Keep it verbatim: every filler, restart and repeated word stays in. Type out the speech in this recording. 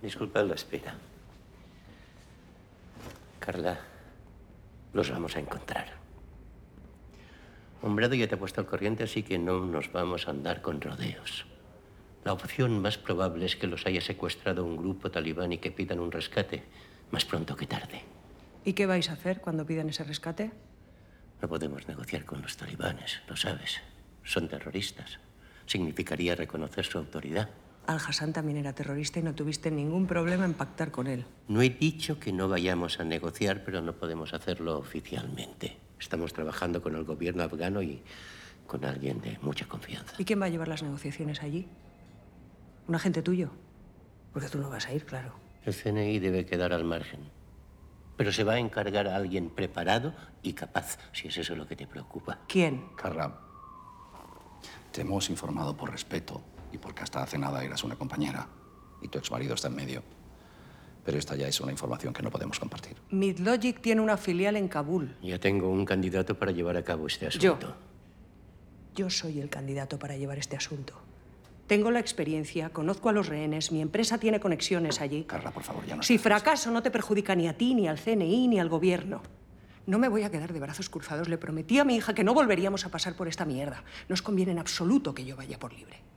Disculpad la espera. Carla, los vamos a encontrar. Hombrado ya te ha puesto al corriente, así que no nos vamos a andar con rodeos. La opción más probable es que los haya secuestrado un grupo talibán y que pidan un rescate, más pronto que tarde. ¿Y qué vais a hacer cuando pidan ese rescate? No podemos negociar con los talibanes, lo sabes. Son terroristas. Significaría reconocer su autoridad. Al-Hassan también era terrorista y no tuviste ningún problema en pactar con él. No he dicho que no vayamos a negociar, pero no podemos hacerlo oficialmente. Estamos trabajando con el gobierno afgano y con alguien de mucha confianza. ¿Y quién va a llevar las negociaciones allí? ¿Un agente tuyo? Porque tú no vas a ir, claro. El C N I debe quedar al margen. Pero se va a encargar a alguien preparado y capaz, si es eso lo que te preocupa. ¿Quién? Carla, te hemos informado por respeto y porque hasta hace nada eras una compañera y tu exmarido está en medio. Pero esta ya es una información que no podemos compartir. Midlogic tiene una filial en Kabul. Ya tengo un candidato para llevar a cabo este asunto. Yo. Yo soy el candidato para llevar este asunto. Tengo la experiencia, conozco a los rehenes, mi empresa tiene conexiones allí. Carla, por favor, ya no... Si fracaso no te perjudica ni a ti, ni al C N I, ni al gobierno. No me voy a quedar de brazos cruzados. Le prometí a mi hija que no volveríamos a pasar por esta mierda. No os conviene en absoluto que yo vaya por libre.